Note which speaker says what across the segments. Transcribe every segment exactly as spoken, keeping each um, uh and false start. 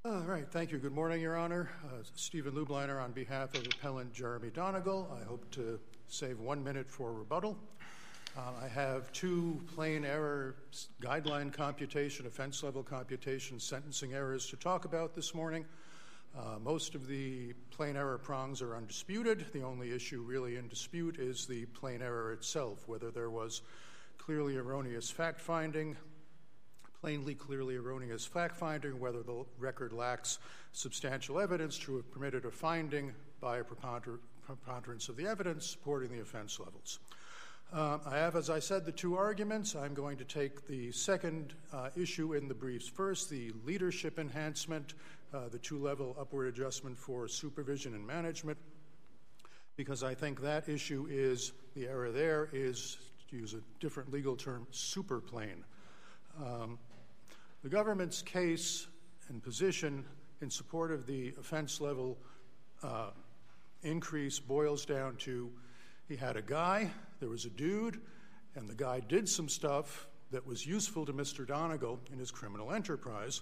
Speaker 1: All right, thank you. Good morning, Your Honor. Uh, Stephen Lubliner on behalf of Appellant Jeremy Donegal. I hope to save one minute for rebuttal. Uh, I have two plain error guideline computation, offense level computation, sentencing errors to talk about this morning. Uh, most of the plain error prongs are undisputed. The only issue really in dispute is the plain error itself, whether there was clearly erroneous fact-finding, plainly clearly erroneous fact-finding, whether the record lacks substantial evidence to have permitted a finding by a preponderance of the evidence supporting the offense levels. Uh, I have, as I said, the two arguments. I'm going to take the second uh, issue in the briefs first, the leadership enhancement, uh, the two-level upward adjustment for supervision and management, because I think that issue is, the error there is, to use a different legal term, super plain. Um, the government's case and position in support of the offense level uh, increase boils down to he had a guy, there was a dude, and the guy did some stuff that was useful to Mister Donegal in his criminal enterprise,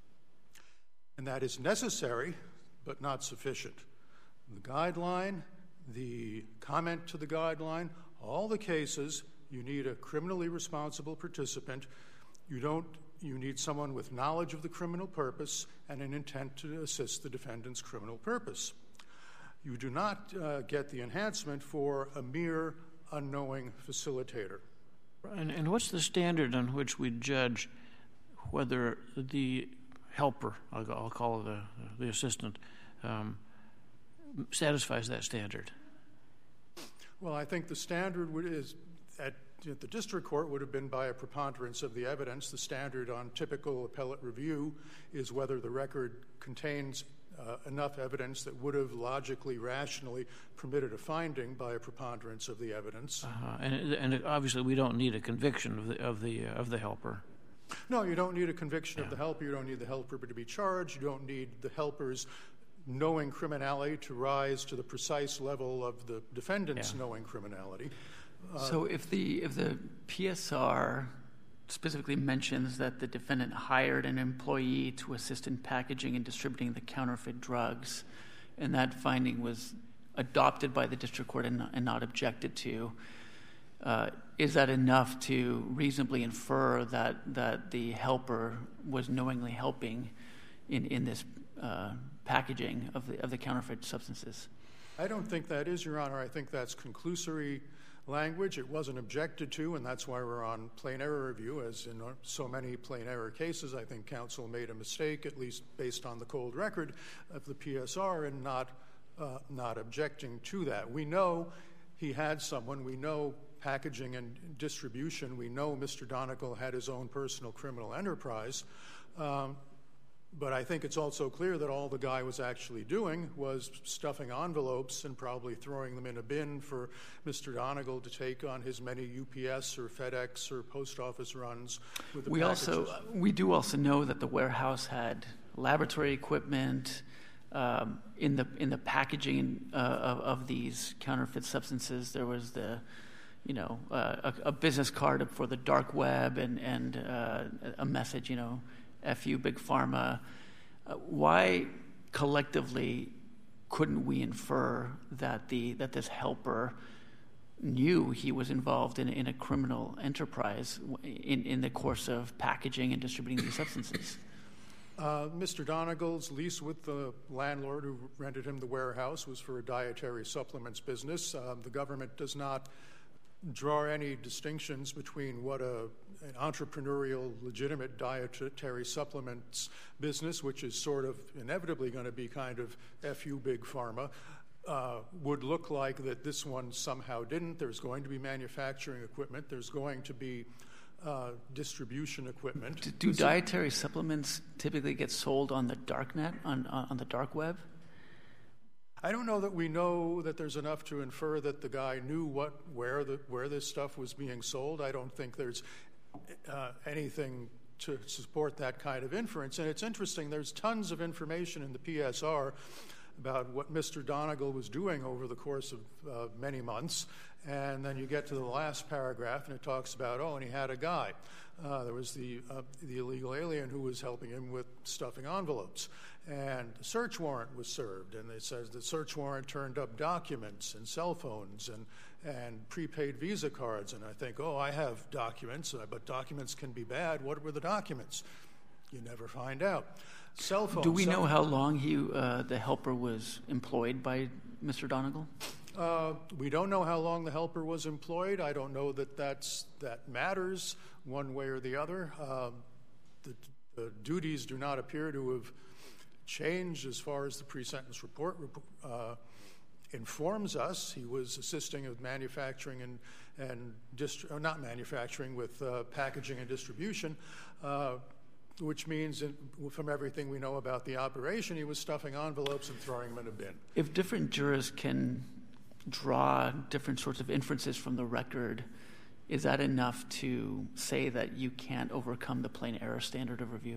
Speaker 1: and that is necessary but not sufficient. The guideline, the comment to the guideline, all the cases, you need a criminally responsible participant. You don't, you need someone with knowledge of the criminal purpose and an intent to assist the defendant's criminal purpose. You do not uh, get the enhancement for a mere unknowing facilitator.
Speaker 2: And, and what's the standard on which we judge whether the helper, I'll, I'll call it the, the assistant, um, satisfies that standard?
Speaker 1: Well, I think the standard would, is at the district court would have been by a preponderance of the evidence. The standard on typical appellate review is whether the record contains uh, enough evidence that would have logically, rationally permitted a finding by a preponderance of the evidence.
Speaker 2: Uh-huh. And, and obviously, we don't need a conviction of the of the uh, of the helper.
Speaker 1: No, you don't need a conviction
Speaker 2: yeah.
Speaker 1: of the helper. You don't need the helper to be charged. You don't need the helper's knowing criminality to rise to the precise level of the defendant's
Speaker 2: yeah.
Speaker 1: knowing criminality. Uh,
Speaker 3: so if the if the P S R specifically mentions that the defendant hired an employee to assist in packaging and distributing the counterfeit drugs, and that finding was adopted by the district court and, and not objected to, uh, is that enough to reasonably infer that that the helper was knowingly helping in in this uh, packaging of the of the counterfeit substances?
Speaker 1: I don't think that is, Your Honor. I think that's conclusory language. It wasn't objected to, and that's why we're on plain error review. As in so many plain error cases, I think counsel made a mistake, at least based on the cold record of the P S R, in not uh, not objecting to that. We know he had someone. We know packaging and distribution. We know Mister Donegal had his own personal criminal enterprise. Um, But I think it's also clear that all the guy was actually doing was stuffing envelopes and probably throwing them in a bin for Mister Donegal to take on his many U P S or FedEx or post office runs with the
Speaker 3: we
Speaker 1: packages.
Speaker 3: also we do also know that the warehouse had laboratory equipment um, in the in the packaging uh, of, of these counterfeit substances. There was the you know uh, a, a business card for the dark web and and uh, a message, you know, F you, Big Pharma. Uh, why collectively couldn't we infer that the that this helper knew he was involved in, in a criminal enterprise in, in the course of packaging and distributing these substances?
Speaker 1: Uh, Mister Donegal's lease with the landlord who rented him the warehouse was for a dietary supplements business. Um, the government does not draw any distinctions between what a, an entrepreneurial, legitimate dietary supplements business, which is sort of inevitably going to be kind of F you, Big Pharma, uh, would look like that this one somehow didn't. There's going to be manufacturing equipment. There's going to be uh, distribution equipment.
Speaker 3: Do, do dietary supplements typically get sold on the dark net, on, on the dark web?
Speaker 1: I don't know that we know that there's enough to infer that the guy knew what where the where this stuff was being sold. I don't think there's uh, anything to support that kind of inference. And it's interesting, there's tons of information in the P S R about what Mister Donegal was doing over the course of uh, many months. And then you get to the last paragraph, and it talks about, oh, and he had a guy. Uh, there was the uh, the illegal alien who was helping him with stuffing envelopes. And the search warrant was served, and it says the search warrant turned up documents and cell phones and, and prepaid Visa cards. And I think, oh, I have documents, but documents can be bad. What were the documents? You never find out. Cell phones.
Speaker 3: Do we
Speaker 1: cell
Speaker 3: know how long he, uh, the helper was employed by Mister Donegal?
Speaker 1: Uh, we don't know how long the helper was employed. I don't know that that's, that matters one way or the other. Uh, the, the duties do not appear to have changed as far as the pre-sentence report uh, informs us. He was assisting with manufacturing and, and dist- or not manufacturing, with uh, packaging and distribution, uh, which means in, from everything we know about the operation, he was stuffing envelopes and throwing them in a bin.
Speaker 3: If different jurors can draw different sorts of inferences from the record, is that enough to say that you can't overcome the plain error standard of review?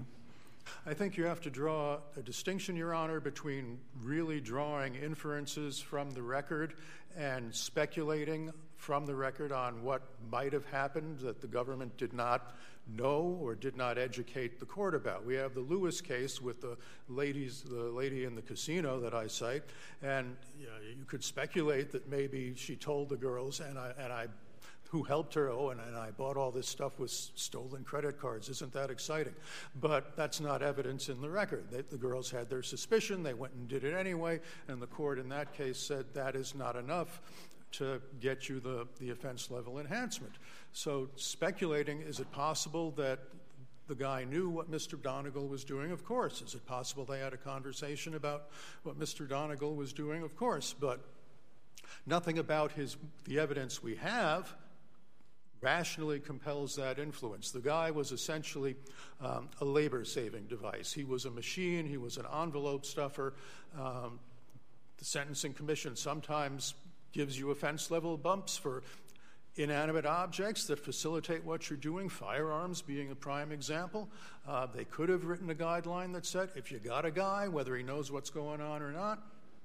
Speaker 1: I think you have to draw a distinction, Your Honor, between really drawing inferences from the record and speculating from the record on what might have happened that the government did not know or did not educate the court about. We have the Lewis case with the ladies, the lady in the casino that I cite, and you know, you could speculate that maybe she told the girls, and I and I who helped her, oh, and, and I bought all this stuff with stolen credit cards. Isn't that exciting? But that's not evidence in the record. They, the girls had their suspicion. They went and did it anyway, and the court in that case said that is not enough to get you the, the offense level enhancement. So speculating, is it possible that the guy knew what Mister Donegal was doing? Of course. Is it possible they had a conversation about what Mister Donegal was doing? Of course. But nothing about his the evidence we have rationally compels that influence. The guy was essentially um, a labor-saving device. He was a machine. He was an envelope stuffer. Um, the Sentencing Commission sometimes gives you offense-level bumps for inanimate objects that facilitate what you're doing, firearms being a prime example. Uh, they could have written a guideline that said, if you got a guy, whether he knows what's going on or not,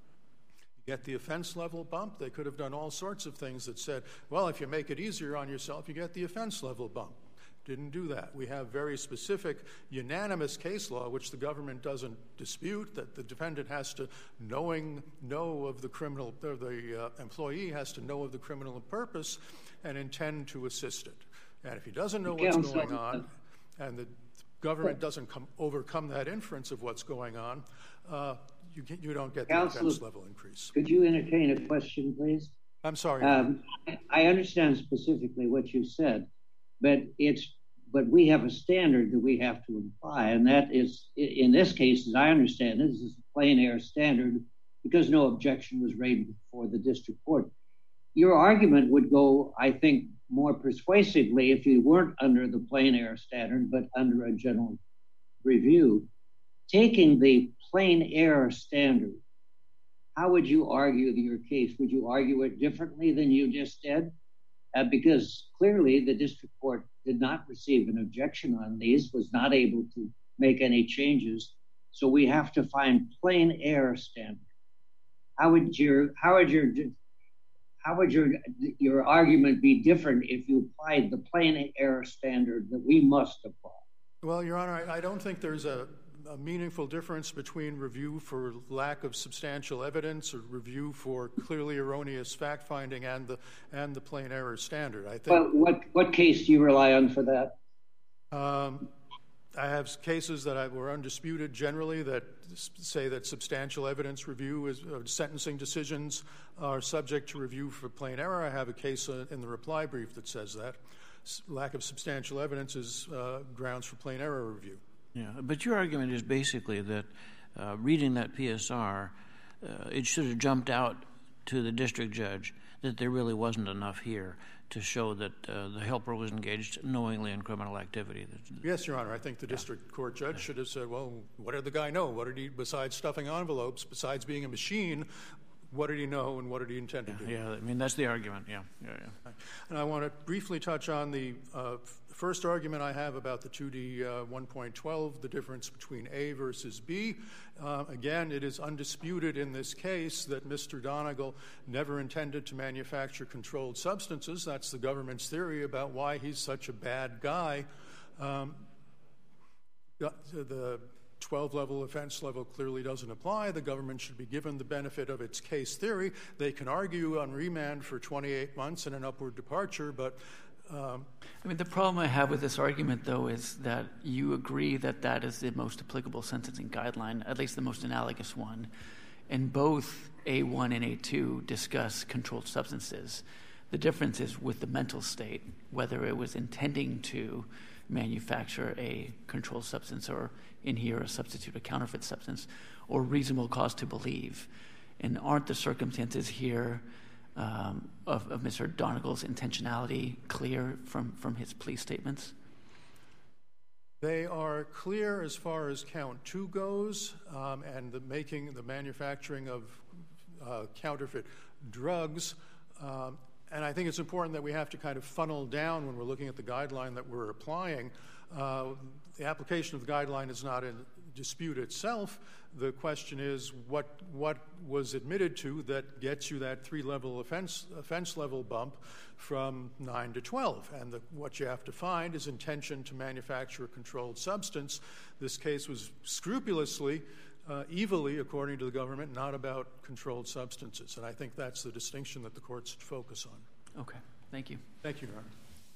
Speaker 1: get the offense level bump. They could have done all sorts of things that said, well, if you make it easier on yourself, you get the offense level bump. Didn't do that. We have very specific unanimous case law, which the government doesn't dispute, that the defendant has to knowing know of the criminal, or the uh, employee has to know of the criminal purpose and intend to assist it. And if he doesn't know what's
Speaker 4: Counsel,
Speaker 1: going on, and the government doesn't come, overcome that inference of what's going on, uh, You, get, you don't get the
Speaker 4: Counsel,
Speaker 1: offense level increase.
Speaker 4: Could you entertain a question, please?
Speaker 1: I'm sorry.
Speaker 4: Um, I understand specifically what you said, but it's but we have a standard that we have to apply, and that is, in this case, as I understand it, this is a plain error standard because no objection was raised before the district court. Your argument would go, I think, more persuasively if you weren't under the plain error standard, but under a general review. Taking the plain error standard, how would you argue your case? Would you argue it differently than you just did? Uh, because clearly the district court did not receive an objection on these, was not able to make any changes. So we have to find plain error standard. How would your how would your how would your your argument be different if you applied the plain error standard that we must apply?
Speaker 1: Well, Your Honor, I, I don't think there's a a meaningful difference between review for lack of substantial evidence or review for clearly erroneous fact-finding and the and the plain error standard. I think.
Speaker 4: Well, what what case do you rely on for that?
Speaker 1: Um, I have cases that I, were undisputed generally that say that substantial evidence review is uh, sentencing decisions are subject to review for plain error. I have a case uh, in the reply brief that says that S- lack of substantial evidence is uh, grounds for plain error review.
Speaker 2: Yeah, but your argument is basically that uh, reading that P S R, uh, it should have jumped out to the district judge that there really wasn't enough here to show that uh, the helper was engaged knowingly in criminal activity.
Speaker 1: Yes, Your Honor. I think the district yeah. court judge yeah. should have said, well, what did the guy know? What did he, besides stuffing envelopes, besides being a machine, what did he know and what did he intend to
Speaker 2: yeah,
Speaker 1: do?
Speaker 2: Yeah, I mean, that's the argument, yeah. yeah, yeah.
Speaker 1: And I want to briefly touch on the uh, first argument I have about the two D one point twelve, the difference between A versus B. Uh, again, it is undisputed in this case that Mister Donegal never intended to manufacture controlled substances. That's the government's theory about why he's such a bad guy. Um, the twelve-level offense level clearly doesn't apply. The government should be given the benefit of its case theory. They can argue on remand for twenty-eight months and an upward departure, but um,
Speaker 3: I mean, the problem I have with this argument, though, is that you agree that that is the most applicable sentencing guideline, at least the most analogous one, and both A one and A two discuss controlled substances. The difference is with the mental state, whether it was intending to manufacture a controlled substance, or in here a substitute, a counterfeit substance, or reasonable cause to believe. And aren't the circumstances here um, of, of Mister Donegal's intentionality clear from, from his plea statements?
Speaker 1: They are clear as far as count two goes, um, and the making, the manufacturing of uh, counterfeit drugs. Um, And I think it's important that we have to kind of funnel down when we're looking at the guideline that we're applying. Uh, the application of the guideline is not in dispute itself. The question is what what was admitted to that gets you that three-level offense offense level bump from nine to twelve. And the, what you have to find is intention to manufacture a controlled substance. This case was scrupulously Uh, evilly, according to the government, not about controlled substances. And I think that's the distinction that the court should focus on.
Speaker 3: Okay. Thank you.
Speaker 1: Thank you, Your Honor.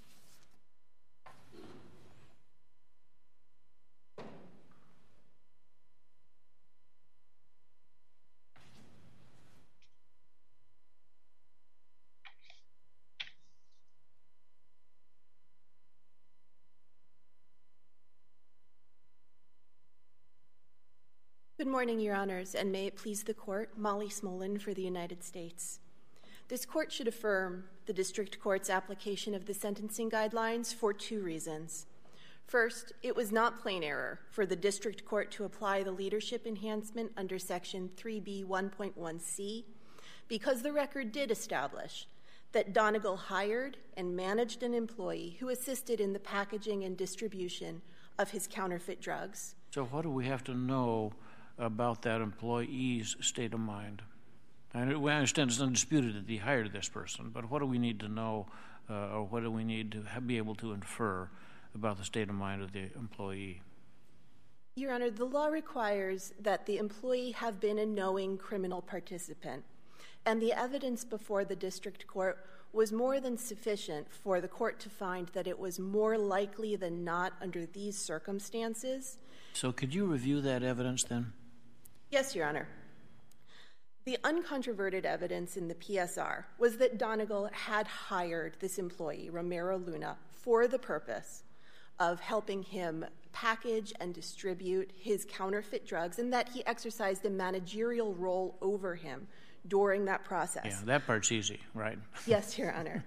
Speaker 5: Good morning, Your Honors, and may it please the Court, Molly Smolin for the United States. This Court should affirm the District Court's application of the sentencing guidelines for two reasons. First, it was not plain error for the District Court to apply the leadership enhancement under Section three B one point one C because the record did establish that Donegal hired and managed an employee who assisted in the packaging and distribution of his counterfeit drugs.
Speaker 2: So what do we have to know about that employee's state of mind? I understand it's undisputed that he hired this person, but what do we need to know, uh, or what do we need to have, be able to infer about the state of mind of the employee?
Speaker 5: Your Honor, the law requires that the employee have been a knowing criminal participant, and the evidence before the District Court was more than sufficient for the court to find that it was more likely than not under these circumstances.
Speaker 2: So could you review that evidence then?
Speaker 5: Yes, Your Honor. The uncontroverted evidence in the P S R was that Donegal had hired this employee, Romero Luna, for the purpose of helping him package and distribute his counterfeit drugs, and that he exercised a managerial role over him during that process.
Speaker 2: Yeah, that part's easy, right?
Speaker 5: Yes, Your Honor.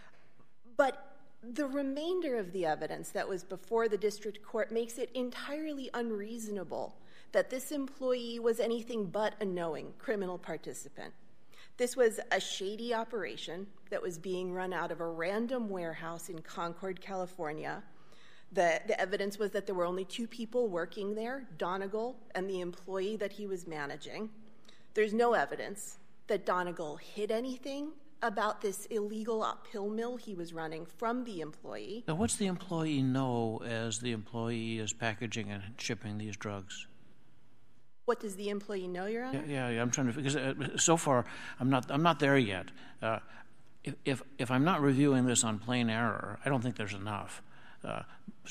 Speaker 5: But the remainder of the evidence that was before the District Court makes it entirely unreasonable that this employee was anything but a knowing criminal participant. This was a shady operation that was being run out of a random warehouse in Concord, California. The, the evidence was that there were only two people working there, Donegal and the employee that he was managing. There's no evidence that Donegal hid anything about this illegal uphill mill he was running from the employee.
Speaker 2: Now, what's the employee know as the employee is packaging and shipping these drugs?
Speaker 5: What does the employee know, Your Honor?
Speaker 2: Yeah, yeah, I'm trying to, because uh, so far I'm not I'm not there yet. Uh, if, if if I'm not reviewing this on plain error, I don't think there's enough. Uh,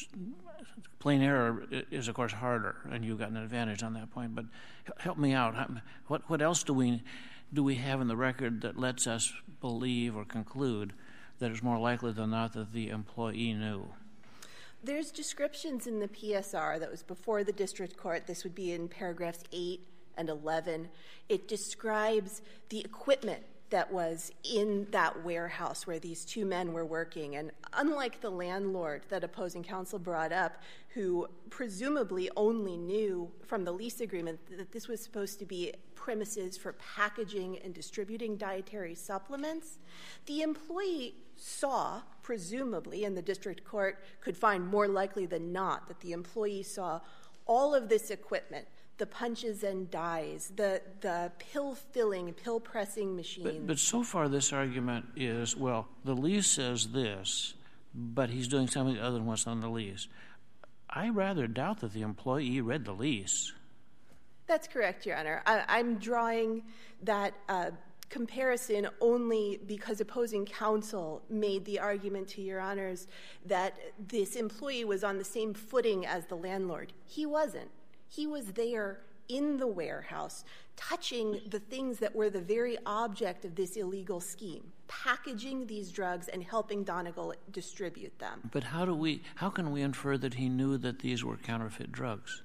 Speaker 2: plain error is, of course, harder, and you've got an advantage on that point. But help me out. What what else do we do we have in the record that lets us believe or conclude that it's more likely than not that the employee knew?
Speaker 5: There's descriptions in the P S R that was before the District Court. This would be in paragraphs eight and eleven. It describes the equipment that was in that warehouse where these two men were working. And unlike the landlord that opposing counsel brought up, who presumably only knew from the lease agreement that this was supposed to be premises for packaging and distributing dietary supplements, the employee saw, presumably, and the district court could find more likely than not, that the employee saw all of this equipment, the punches and dies, the the pill filling, pill pressing machines.
Speaker 2: But, but so far this argument is, well, the lease says this, but he's doing something other than what's on the lease. I rather doubt that the employee read the lease.
Speaker 5: That's correct, Your Honor. I, I'm drawing that uh, comparison only because opposing counsel made the argument to Your Honors that this employee was on the same footing as the landlord. He wasn't. He was there in the warehouse, touching the things that were the very object of this illegal scheme, packaging these drugs and helping Donegal distribute them.
Speaker 2: But how do we, how can we infer that he knew that these were counterfeit drugs?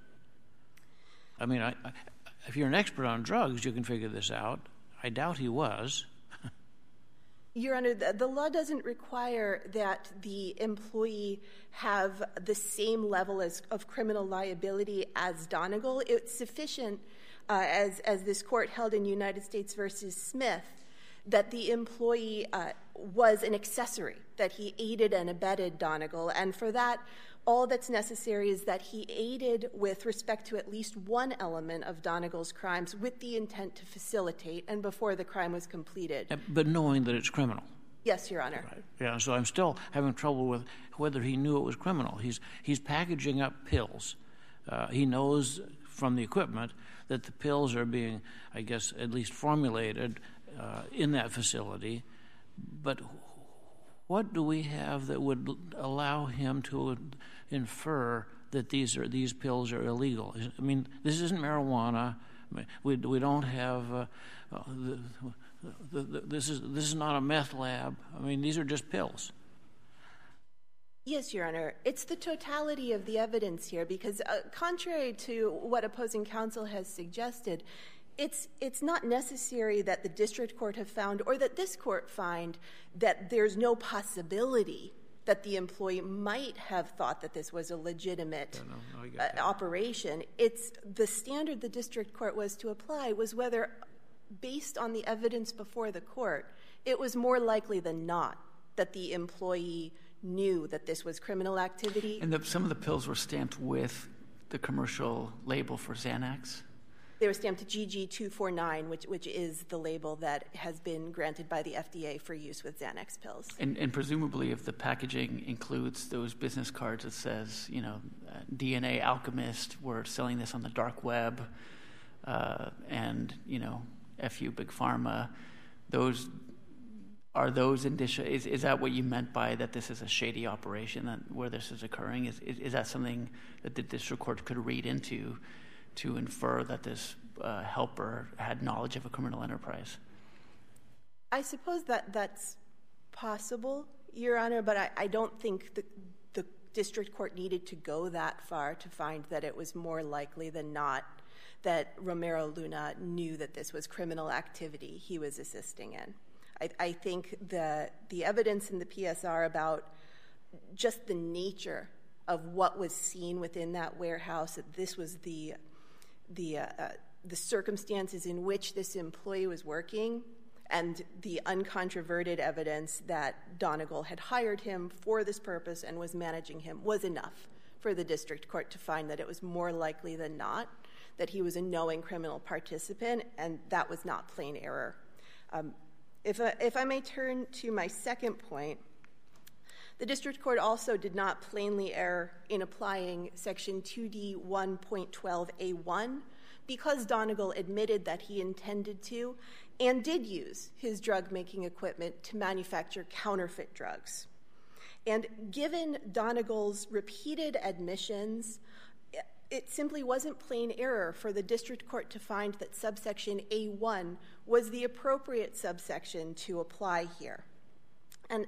Speaker 2: I mean, I, I, if you're an expert on drugs, you can figure this out. I doubt he was.
Speaker 5: Your Honor, the, the law doesn't require that the employee have the same level as, of criminal liability as Donegal. It's sufficient, uh, as, as this court held in United States versus Smith, that the employee uh, was an accessory, that he aided and abetted Donegal. And for that, all that's necessary is that he aided with respect to at least one element of Donegal's crimes with the intent to facilitate and before the crime was completed.
Speaker 2: But knowing that it's criminal.
Speaker 5: Yes, Your Honor.
Speaker 2: Right. Yeah, so I'm still having trouble with whether he knew it was criminal. He's, he's packaging up pills. Uh, he knows from the equipment that the pills are being, I guess, at least formulated uh, in that facility. But what do we have that would allow him to infer that these are these pills are illegal? I mean, this isn't marijuana. We we don't have uh, uh, the, the, the, this is this is not a meth lab. I mean, these are just pills.
Speaker 5: Yes, Your Honor. It's the totality of the evidence here, because uh, contrary to what opposing counsel has suggested, It's it's not necessary that the district court have found or that this court find that there's no possibility that the employee might have thought that this was a legitimate
Speaker 2: no, no, I
Speaker 5: uh, operation. It's the standard the district court was to apply was whether, based on the evidence before the court, it was more likely than not that the employee knew that this was criminal activity.
Speaker 3: And the, some of the pills were stamped with the commercial label for Xanax?
Speaker 5: They were stamped G G two forty-nine, which which is the label that has been granted by the F D A for use with Xanax pills.
Speaker 3: And, and presumably, if the packaging includes those business cards that says, you know, uh, D N A Alchemist, we're selling this on the dark web, uh, and, you know, F U Big Pharma, those are those indicia. Is, is that what you meant by that this is a shady operation that, where this is occurring? Is, is, is that something that the district court could read into to infer that this uh, helper had knowledge of a criminal enterprise?
Speaker 5: I suppose that that's possible, Your Honor, but I, I don't think the, the district court needed to go that far to find that it was more likely than not that Romero Luna knew that this was criminal activity he was assisting in. I, I think the the evidence in the P S R about just the nature of what was seen within that warehouse, that this was the the uh, uh, the circumstances in which this employee was working, and the uncontroverted evidence that Donegal had hired him for this purpose and was managing him was enough for the district court to find that it was more likely than not that he was a knowing criminal participant, and that was not plain error. Um, if, I, if I may turn to my second point, the district court also did not plainly err in applying Section two D one point twelve A one because Donegal admitted that he intended to and did use his drug-making equipment to manufacture counterfeit drugs. And given Donegal's repeated admissions, it simply wasn't plain error for the district court to find that subsection A one was the appropriate subsection to apply here. And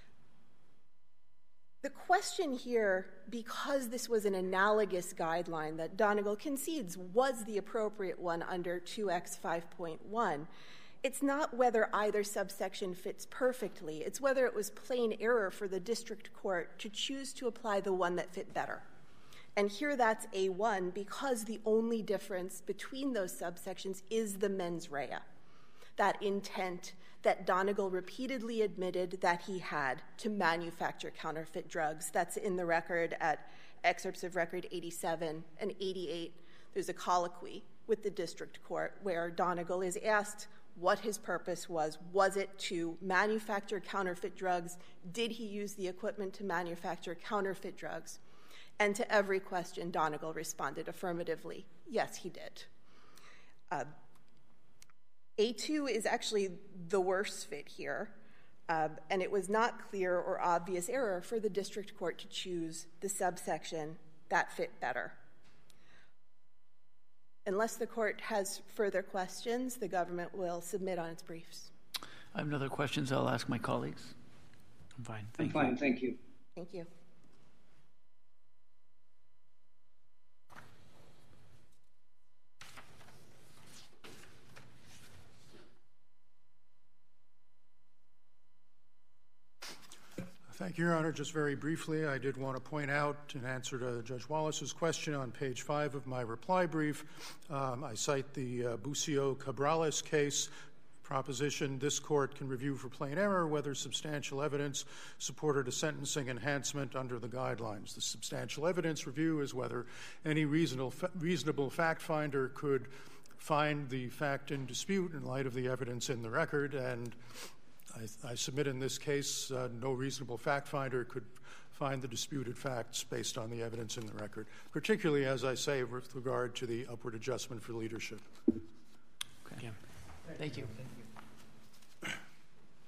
Speaker 5: the question here, because this was an analogous guideline that Donegal concedes was the appropriate one under two X five point one, it's not whether either subsection fits perfectly. It's whether it was plain error for the district court to choose to apply the one that fit better. And here that's A one because the only difference between those subsections is the mens rea, that intent that Donegal repeatedly admitted that he had to manufacture counterfeit drugs. That's in the record at excerpts of record eighty-seven and eighty-eight. There's a colloquy with the district court where Donegal is asked what his purpose was. Was it to manufacture counterfeit drugs? Did he use the equipment to manufacture counterfeit drugs? And to every question, Donegal responded affirmatively, yes, he did. Uh, A two is actually the worst fit here, uh, and it was not clear or obvious error for the district court to choose the subsection that fit better. Unless the court has further questions, the government will submit on its briefs.
Speaker 3: I have no other questions. I'll ask my colleagues.
Speaker 2: I'm fine.
Speaker 4: I'm
Speaker 2: Thank
Speaker 4: fine,
Speaker 2: you.
Speaker 4: thank you.
Speaker 5: Thank you.
Speaker 1: Thank you, Your Honor. Just very briefly, I did want to point out, in answer to Judge Wallace's question on page five of my reply brief, um, I cite the uh, Bucio-Cabrales case proposition. This court can review for plain error whether substantial evidence supported a sentencing enhancement under the guidelines. The substantial evidence review is whether any reasonable, reasonable fact finder could find the fact in dispute in light of the evidence in the record, and I, I submit in this case uh, no reasonable fact finder could find the disputed facts based on the evidence in the record, particularly, as I say, with regard to the upward adjustment for leadership.
Speaker 3: Okay.
Speaker 2: Yeah.
Speaker 3: Thank you. Thank you.